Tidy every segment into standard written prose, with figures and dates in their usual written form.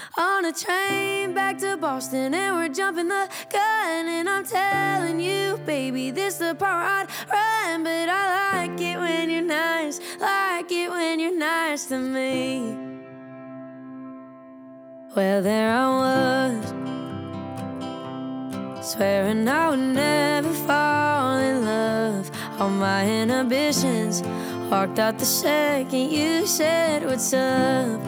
On a train back to Boston and we're jumping the gun. And I'm telling you, baby, this the part I'd run. But I like it when you're nice, like it when you're nice to me. Well, there I was, swearing I would never fall in love. All my inhibitions walked out the second you said what's up.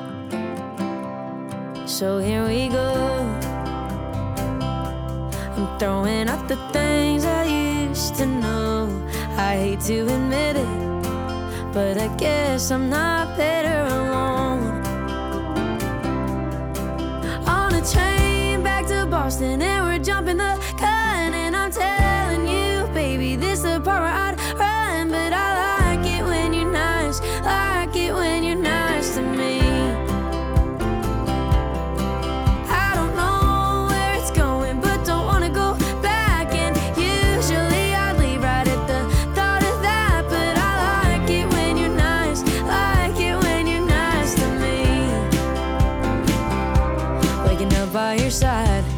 So here we go. I'm throwing out the things I used to know. I hate to admit it, but I guess I'm not better alone. On a train back to Boston and we're jumping the gun. And I'm telling you, baby, this the part where I'd run. But I like it when you're nice, like it when you're nice to me. I don't know where it's going, but don't wanna go back. And usually I'd leave right at the thought of that. But I like it when you're nice, like it when you're nice to me. Waking up by your side,